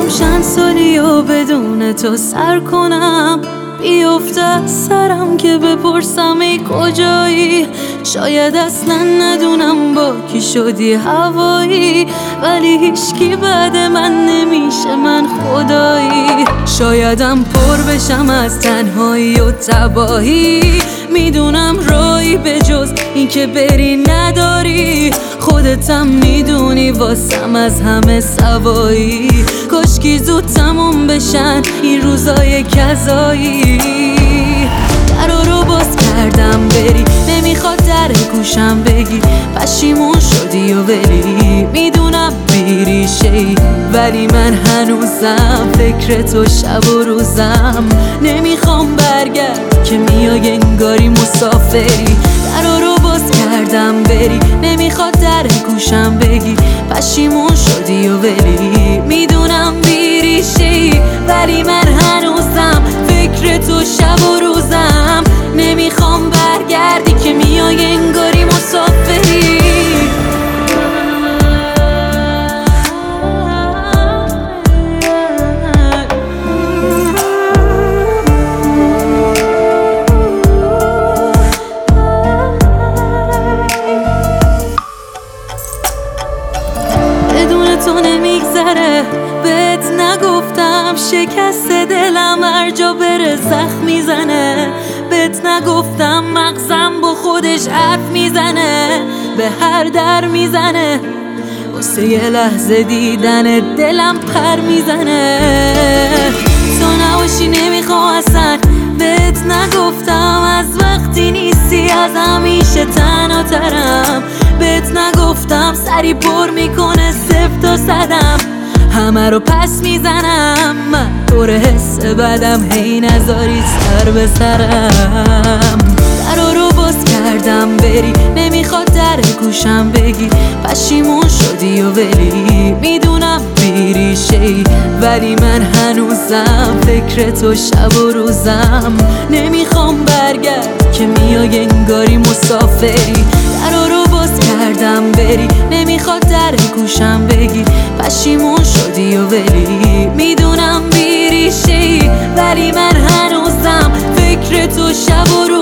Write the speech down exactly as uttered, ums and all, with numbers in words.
میخوام چند سالی و بدون تو سر کنم، بیفته از سرم که بپرسم ای کجایی. شاید اصلا ندونم با کی شدی هوایی، ولی هیچکی بعد من نمیشه من خدایی. شایدم پر بشم از تنهایی و تباهی، میدونم راهی به جز این که بری نداری. خودتم میدونی واسم از همه سوایی، کاشکی زود تموم بشن این روزای کذایی. درا رو باز کردم بری، نمیخواد در گوشم بگی پشیمون شدی و ولی میدونم بیریشه‌ای، ولی من هنوزم فکر تو شب و روزم. نمیخوام برگرد که میای انگاری مسافری. درا رو باز کردم بری، نمیخواد در گوشم بگی پشیمون شدی و ولی میدونم بیریشه‌ای، ولی من هنوزم فکر تو شب و روزم. نمیخوام برگردی که میای انگاری مسافری. بدون تو نمیگذره، بهت نگفتم شکست دلم هر جا بره زخم میزنه. بهت نگفتم مغزم با خودش حرف میزنه، به هر در میزنه، واسه یه لحظه دیدن دلم پر میزنه. تو نباشی نمیخوام اصلا، بهت نگفتم از وقتی نیستی از همیشه تنها ترم. بهت نگفتم سری پر میکنه صفر تا صدم، همه رو پس میزنم من طور حس بدم، هی نذاری سر به سرم. درا رو باز کردم بری، نمیخواد در گوشم بگی پشیمون شدی و ولی میدونم بیریشه‌ای، ولی من هنوزم فکر تو شب و روزم. نمیخوام برگرد که میای انگاری مسافری. درا رو باز کردم بری، نمیخواد در گوشم بگی پشیمون شدی و ولی میدونم بیریشه‌ای، ولی من هنوزم فکر تو شب و